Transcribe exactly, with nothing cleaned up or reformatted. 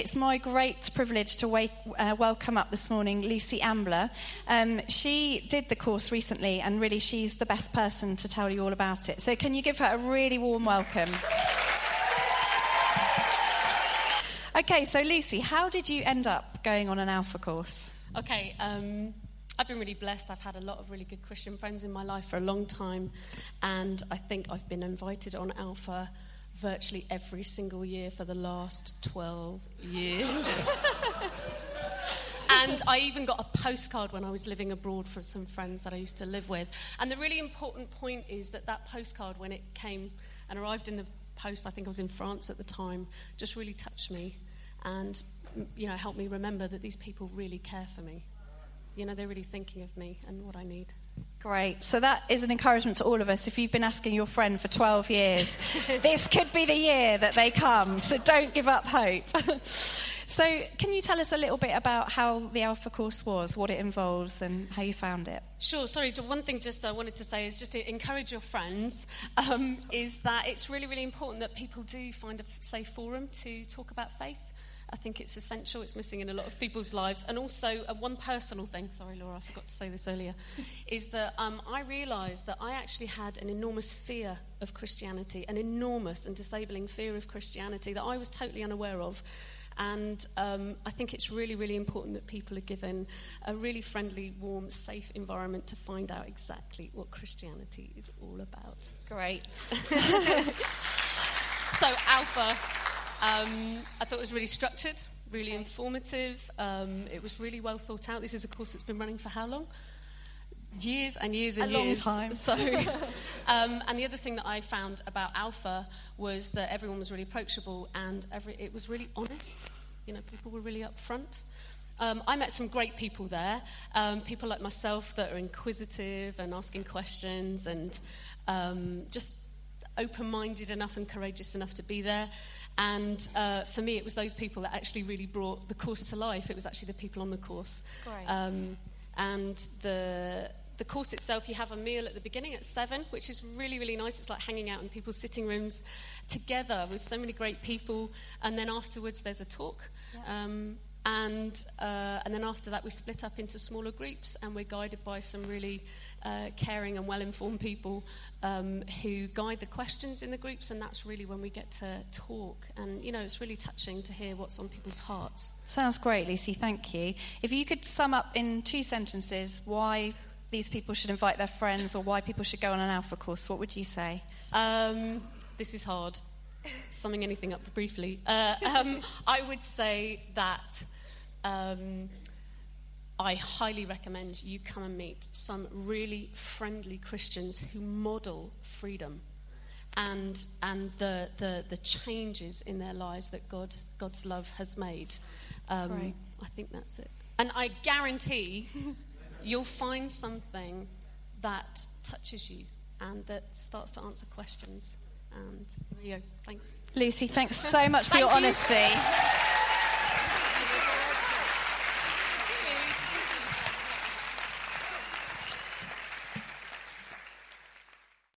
It's my great privilege to wake, uh, welcome up this morning Lucy Ambler. Um, she did the course recently, and really she's the best person to tell you all about it. So can you give her a really warm welcome? Okay, so Lucy, how did you end up going on an Alpha course? Okay, um, I've been really blessed. I've had a lot of really good Christian friends in my life for a long time, and I think I've been invited on Alpha virtually every single year for the last twelve years. And I even got a postcard when I was living abroad for some friends that I used to live with. And the really important point is that that postcard, when it came and arrived in the post, I think I was in France at the time, just really touched me and, you know, helped me remember that these people really care for me. You know, they're really thinking of me and what I need. Great. So that is an encouragement to all of us. If you've been asking your friend for twelve years, this could be the year that they come. So don't give up hope. So can you tell us a little bit about how the Alpha course was, what it involves and how you found it? Sure. Sorry, one thing just I wanted to say is just to encourage your friends, um, is that it's really, really important that people do find a safe forum to talk about faith. I think it's essential. It's missing in a lot of people's lives. And also, uh, one personal thing, sorry, Laura, I forgot to say this earlier, is that um, I realised that I actually had an enormous fear of Christianity, an enormous and disabling fear of Christianity that I was totally unaware of. And um, I think it's really, really important that people are given a really friendly, warm, safe environment to find out exactly what Christianity is all about. Great. So, Alpha... Um, I thought it was really structured, really informative. Um, it was really well thought out. This is a course that's been running for how long? Years and years and a years. A long time. So, um, and the other thing that I found about Alpha was that everyone was really approachable and every, it was really honest. You know, people were really upfront. Um, I met some great people there, um, people like myself that are inquisitive and asking questions and um, just open-minded enough and courageous enough to be there. And uh, for me, it was those people that actually really brought the course to life. It was actually the people on the course. Great. Um, and the the course itself, you have a meal at the beginning at seven, which is really, really nice. It's like hanging out in people's sitting rooms together with so many great people. And then afterwards, there's a talk. Yeah. Um, and uh, and then after that, we split up into smaller groups, and we're guided by some really uh, caring and well-informed people um, who guide the questions in the groups, and that's really when we get to talk. And, you know, it's really touching to hear what's on people's hearts. Sounds great, Lucy. Thank you. If you could sum up in two sentences why these people should invite their friends or why people should go on an Alpha course, what would you say? Um, this is hard. Summing anything up briefly. Uh, um, I would say that um, I highly recommend you come and meet some really friendly Christians who model freedom and and the, the, the changes in their lives that God God's love has made. Um, right. I think that's it. And I guarantee you'll find something that touches you and that starts to answer questions. And there you go. Thanks. Lucy, thanks so much for your you. honesty.